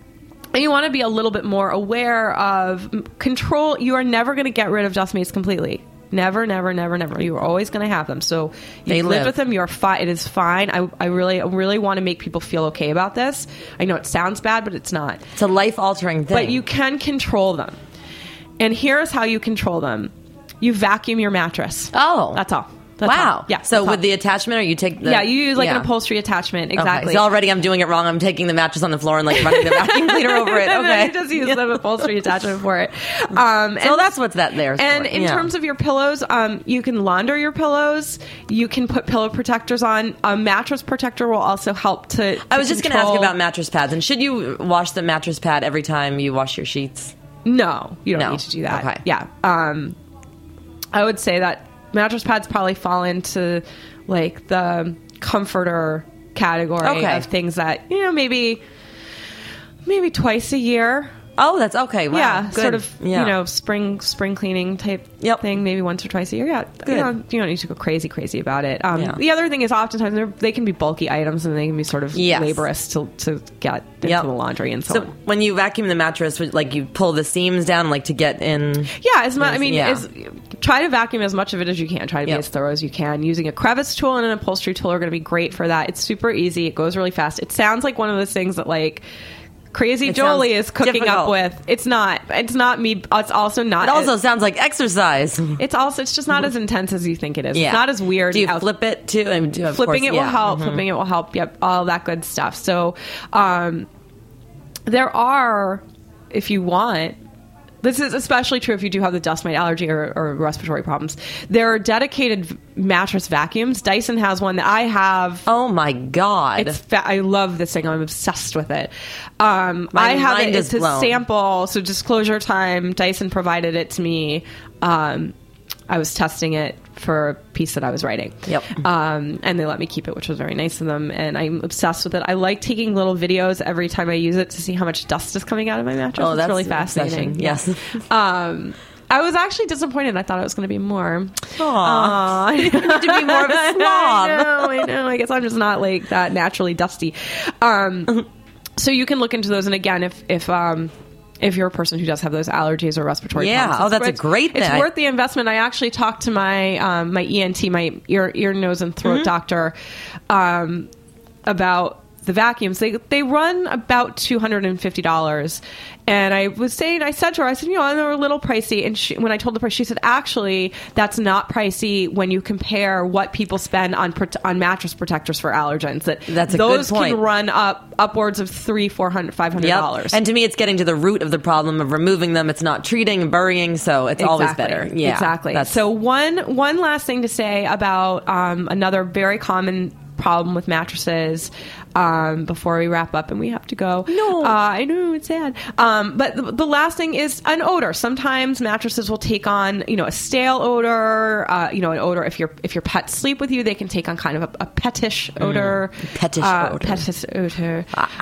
And you want to be a little bit more aware of control. You are never going to get rid of dust mites completely. Never, never, never, never. You are always going to have them. So you They live live. with them. You're fine. It is fine. I, I really, I really want to make people feel okay about this. I know it sounds bad, but it's not. It's a life altering thing. But you can control them. And here's how you control them. You vacuum your mattress. Oh. That's all. That's wow. all. Yeah. So that's with all. the attachment, or you take the yeah, you use like yeah. an upholstery attachment. Okay. Exactly. So already I'm doing it wrong. I'm taking the mattress on the floor and like running the vacuum cleaner over it. And then Okay. you just use the upholstery attachment for it. Um, So that's what's that there. And for. in Yeah. terms of your pillows, um, you can launder your pillows. You can put pillow protectors on. A mattress protector will also help to. to I was just going to ask control- about mattress pads. And should you wash the mattress pad every time you wash your sheets? No, you don't No. need to do that. Okay. Yeah. Um, I would say that mattress pads probably fall into like the comforter category Okay. of things that, you know, maybe maybe twice a year Oh, that's okay. Wow. Yeah, Good. sort of, Yeah. you know, spring spring cleaning type Yep. thing, maybe once or twice a year. Yeah, Good. you know, you don't need to go crazy, crazy about it. Um, Yeah. The other thing is oftentimes they're, they can be bulky items and they can be sort of Yes. laborious to, to get into Yep. the laundry and so, So on. when you vacuum the mattress, would- like you pull the seams down, like to get in. Yeah, as much. I mean, Yeah. as, try to vacuum as much of it as you can. Try to be Yep. as thorough as you can. Using a crevice tool and an upholstery tool are going to be great for that. It's super easy. It goes really fast. It sounds like one of those things that like Crazy It Jolie sounds is cooking difficult. up with. It's not. It's not me. It's also not. It also sounds like exercise. It's also. It's just not as intense as you think it is. Yeah. It's not as weird. Do you out- flip it too? I mean, do- of Flipping course, it yeah. will help. Mhm. Flipping it will help. Yep, all that good stuff. So, um, there are, if you want. This is especially true if you do have the dust mite allergy or, or respiratory problems. There are dedicated v- mattress vacuums. Dyson has one that I have. Oh my god! It's fa- I love this thing. I'm obsessed with it. Um, My I have mind it. is It's a blown. sample. So disclosure time. Dyson provided it to me. Um, I was testing it for a piece that I was writing. Yep. Um, and they let me keep it, which was very nice of them. And I'm obsessed with it. I like taking little videos every time I use it to see how much dust is coming out of my mattress. Oh, it's that's really fascinating. obsession. Yes. Um, I was actually disappointed. I thought it was going to be more. Aw. Aw. You have to be more of a slob. I know, I know. I guess I'm just not like that naturally dusty. Um, so you can look into those. And again, if if um, if you're a person who does have those allergies or respiratory Yeah. problems, Oh, it's- that's a it's- great It's thing. worth the investment. I actually talked to my um, my E N T, my ear ear nose and throat Mm-hmm. doctor, um, about the vacuums. They they run about two hundred and fifty dollars. And I was saying, I said to her, I said, you know, they're a little pricey. And she, when I told the price, she said, actually, that's not pricey when you compare what people spend on prote- on mattress protectors for allergens. That That's a good those point. can run up upwards of three, four hundred, five hundred Yep. dollars. And to me, it's getting to the root of the problem of removing them. It's not treating and burying, so it's always better. Yeah, exactly. That's, So one one last thing to say about um, another very common problem with mattresses um, before we wrap up and we have to go. No. Uh, I know, it's sad. Um, but the, the last thing is an odor. Sometimes mattresses will take on, you know, a stale odor, uh, you know, an odor. If your if your pets sleep with you, they can take on kind of a, a pettish odor. Pettish uh, odor. Pettish odor.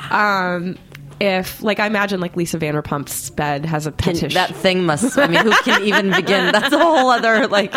Um, if, like, I imagine, like, Lisa Vanderpump's bed has a Can- pettish... that thing must. I mean, who can even begin? That's a whole other like.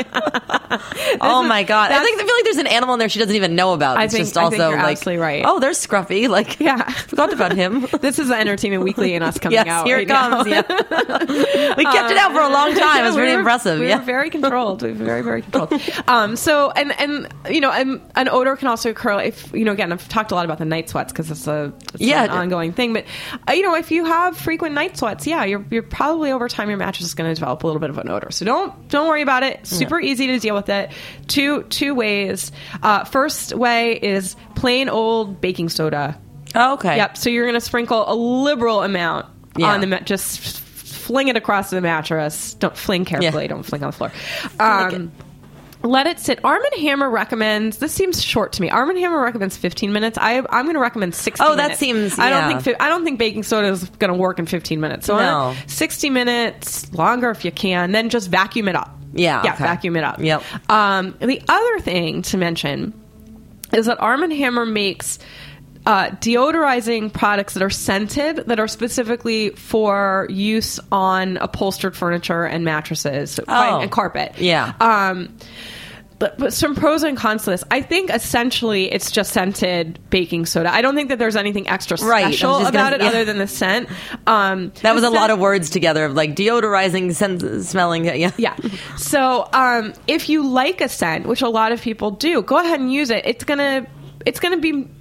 Oh my god! I think I feel like there's an animal in there she doesn't even know about. I It's think- just I also think you're like, absolutely right. oh, there's Scruffy. Like, Yeah. forgot about him. This is the Entertainment Weekly and us coming Yes, out. here right it comes. now. Yeah. We kept it out for a long time. It was We really were- impressive. We yeah. were very controlled. We were very, very controlled. Um, so, and, and, you know, an, an odor can also occur if, you know, again, I've talked a lot about the night sweats because it's a, it's Yeah. an ongoing thing. But, uh, you know, if you have frequent night sweats, yeah, you're, you're probably over time, your mattress is going to develop a little bit of an odor. So don't, don't worry about it. Super easy to deal with it. Two, two ways. Uh, first way is plain old baking soda. Oh, okay. Yep. So you're going to sprinkle a liberal amount Yeah. on the mat. Just f- fling it across the mattress. Don't fling carefully. Yeah. Don't fling on the floor. Um, let it sit. Arm and Hammer recommends. This seems short to me. Arm and Hammer recommends fifteen minutes. I, I'm going to recommend sixty. Oh, that minutes. seems- I don't yeah. think. fi- I don't think baking soda is going to work in fifteen minutes. So No. uh, sixty minutes longer if you can. Then just vacuum it up. Yeah, Yeah. okay. Vacuum it up. Yep. Um, the other thing to mention is that Arm and Hammer makes uh, deodorizing products that are scented that are specifically for use on upholstered furniture and mattresses Oh. and carpet. Yeah. Um, but, but some pros and cons to this. I think essentially it's just scented baking soda. I don't think that there's anything extra Right, I was special just about gonna- it yeah. other than the scent. Um, That was the a lot scent- of words together of like deodorizing, sen- smelling. Yeah. Yeah. So um, if you like a scent, which a lot of people do, go ahead and use it. It's gonna it's gonna be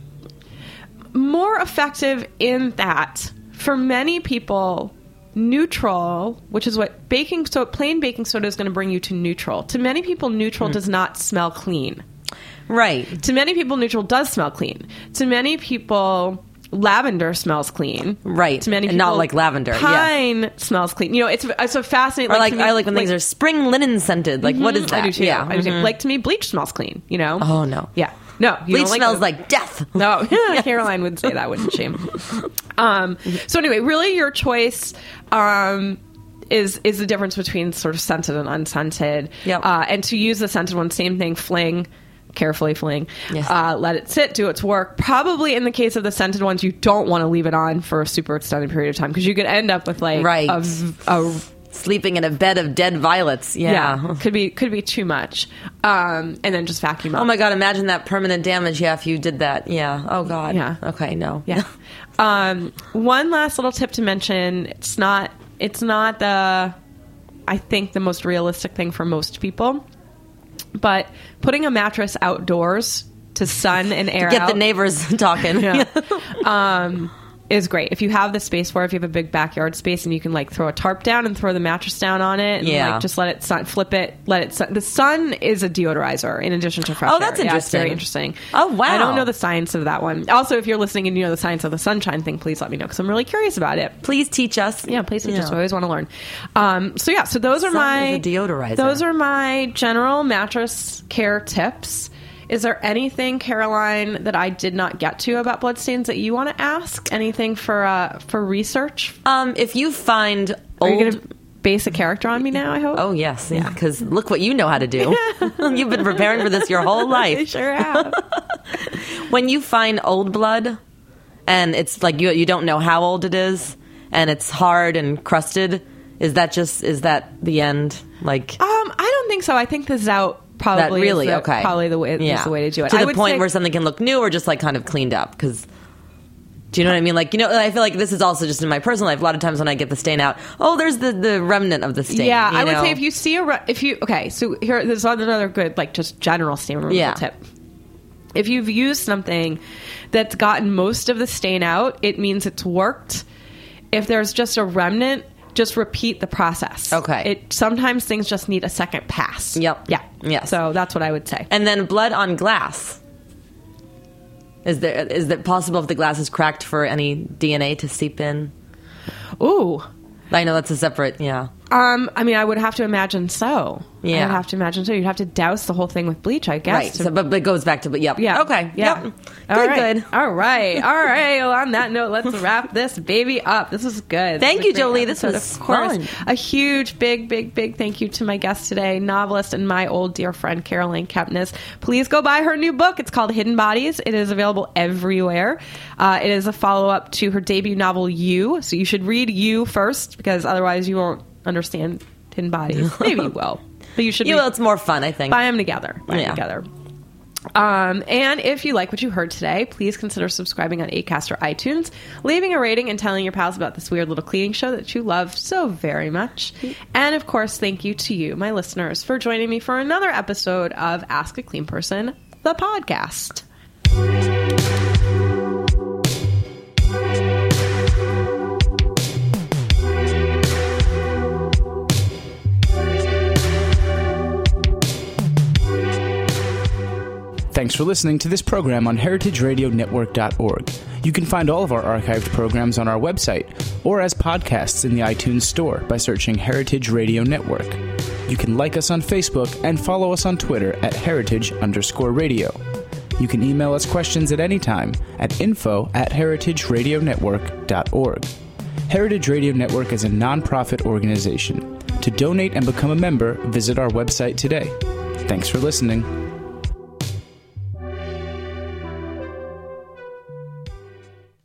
more effective in that for many people. Neutral, which is what baking soda, plain baking soda is going to bring you to neutral. To many people, neutral does not smell clean. Right. To many people, neutral does smell clean. To many people, lavender smells clean. Right. To many And people, not like lavender, yeah. Pine smells clean. You know, it's it's a fascinating. Or like, to me, I like when things are spring linen scented. Like, what is that? I do too. Yeah. I do too. Mhm. Like to me, bleach smells clean. You know. Oh no. Yeah. No. You Bleach don't like smells the- like death. No. Caroline would say that, wouldn't she? Um. So anyway, really, your choice. Um. Is is the difference between sort of scented and unscented? Yep. Uh, and to use the scented one, same thing. Fling. carefully fling. Yes. Uh, let it sit, do its work. Probably in the case of the scented ones, you don't want to leave it on for a super extended period of time because you could end up with like Right. a, a Sleeping in a bed of dead violets. Yeah. yeah, could be could be too much. Um, and then just vacuum up. Oh my God, imagine that permanent damage. Yeah, if you did that. Yeah. Oh God. Yeah. Okay, no. Yeah. um, one last little tip to mention. It's not it's not the I think the most realistic thing for most people. But putting a mattress outdoors to sun and air Get out, the neighbors talking. yeah, um, is great. If you have the space for it, if you have a big backyard space and you can like throw a tarp down and throw the mattress down on it and Yeah. like just let it sun, flip it, let it sun. The sun is a deodorizer in addition to fresh Oh, air. that's Yeah, it's very interesting. interesting. Oh, wow. I don't know the science of that one. Also, if you're listening and you know the science of the sunshine thing, please let me know because I'm really curious about it. Please teach us. Yeah, please Yeah. just always want to learn. Um, so yeah, so those are Sun my is a deodorizer. Those are my general mattress care tips. Is there anything, Caroline, that I did not get to about bloodstains that you want to ask? Anything for uh, for research? Um, if you find Are old... you going to base a character on me now, I hope? Oh, yes. Because look what you know how to do. You've been preparing for this your whole I life. sure have. When you find old blood, and it's like you you don't know how old it is, and it's hard and crusted, is that just, is that the end? Like... um, I don't think so. I think this is out probably That really is the, okay. probably the way yeah. is the way to do it. To I the would point say- where something can look new or just like kind of cleaned up. Because do you know what I mean? Like, you know, I feel like this is also just in my personal life. A lot of times when I get the stain out, oh, there's the, the remnant of the stain. Yeah, you I would know? say if you see a re- if you okay, so here there's another good like just general stain removal Yeah. tip. If you've used something that's gotten most of the stain out, it means it's worked. If there's just a remnant, just repeat the process. Okay. It sometimes things just need a second pass. Yep. Yeah. Yes. So that's what I would say. And then blood on glass. Is there is it possible if the glass is cracked for any D N A to seep in? Ooh. I know that's a separate, yeah. Um, I mean, I would have to imagine so. Yeah. I would have to imagine so. You'd have to douse the whole thing with bleach, I guess. Right. to- So, but, but it goes back to, but yep. Yeah. Okay. Yeah. Yep. All Good, right. good. All right. All right. Well, on that note, let's wrap this baby up. This was good. Thank This was you, a great Jolie. This episode. was Of course. fun. A huge, big, big, big thank you to my guest today, novelist and my old dear friend, Caroline Kepnes. Please go buy her new book. It's called Hidden Bodies. It is available everywhere. Uh, it is a follow-up to her debut novel, You. So you should read You first because otherwise you won't understand Hidden Bodies. Maybe you will. But you should You read- know, it's more fun, I think. buy them together. Buy Yeah. them together. Um, and if you like what you heard today, please consider subscribing on Acast or iTunes, leaving a rating and telling your pals about this weird little cleaning show that you love so very much. And of course, thank you to you, my listeners, for joining me for another episode of Ask a Clean Person, the podcast. Thanks for listening to this program on heritage radio network dot org. You can find all of our archived programs on our website or as podcasts in the iTunes Store by searching Heritage Radio Network. You can like us on Facebook and follow us on Twitter at heritage underscore radio. You can email us questions at any time at info at heritage radio network dot org. Heritage Radio Network is a nonprofit organization. To donate and become a member, visit our website today. Thanks for listening.